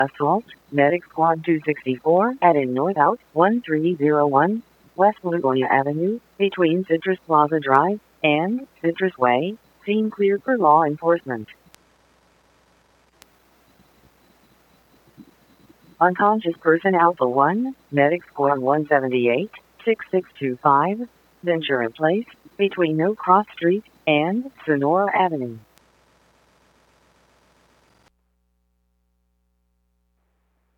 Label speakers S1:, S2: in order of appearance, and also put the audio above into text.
S1: Assault, Medic Squad 264 at in North Out 1301 West Lugonia Avenue, between Citrus Plaza Drive and Citrus Way. Scene cleared for law enforcement. Unconscious person Alpha 1, Medic Squad 178, 6625, Ventura Place, between No Cross Street and Sonora Avenue.